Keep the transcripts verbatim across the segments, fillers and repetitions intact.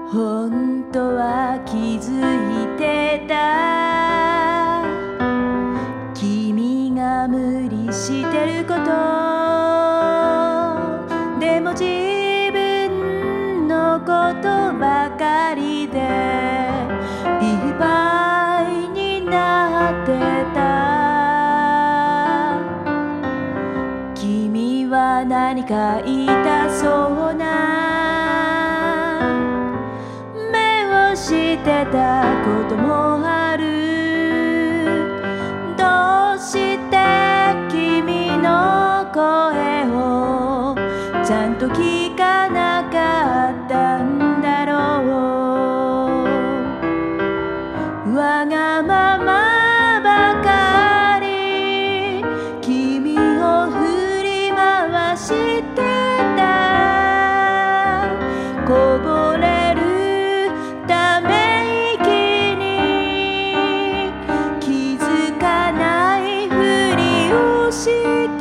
本当は気づいてた。君が無理してること、でも自分のことばかりでいっぱいになってた。君は何か言いたそうなしてたこともある。どうして君の声をちゃんと聞かなかったんだろう。わがままばかり君を振り回してた。こぼれるため息に気づかないふりをして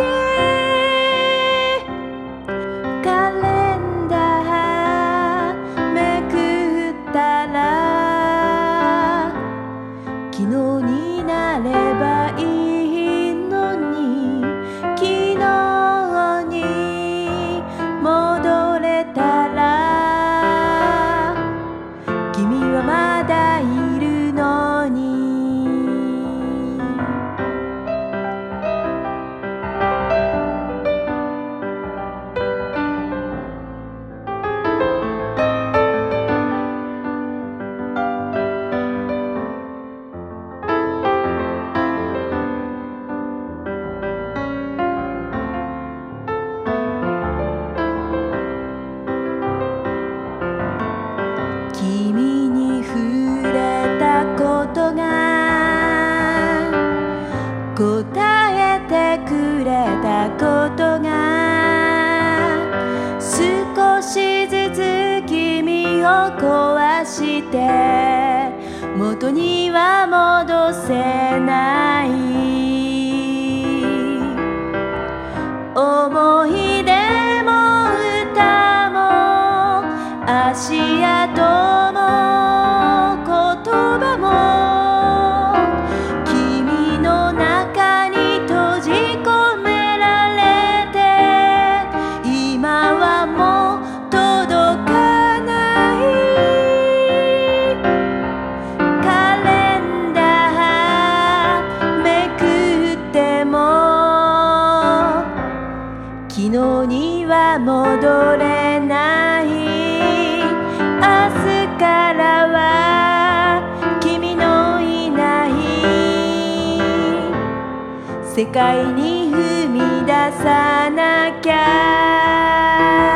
カレンダーめくったら昨日になればいいのに昨日に戻れたら君はまだいるのに。君に触れたことが答えてくれたことが少しずつ君を壊して元には戻せない。思い出も歌も足跡も言葉も君の中に閉じ込められて今はもう届かない。カレンダーめくっても昨日には戻れない。明日からは君のいない世界に踏み出さなきゃ。